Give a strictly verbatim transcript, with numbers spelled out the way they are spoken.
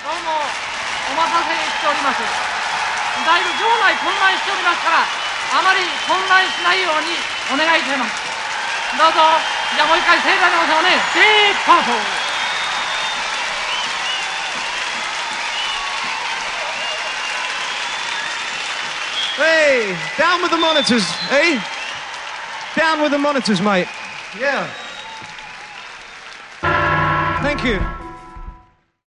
どうもお待たせしております。だいぶ場内混乱しておりますから、あまり混乱しないようにお願いいたします。どうぞ。じゃあもう一回盛大なおさをね、デーパート。 Hey, down with the monitors, eh? Down with the monitors, mate. Yeah. Thank you.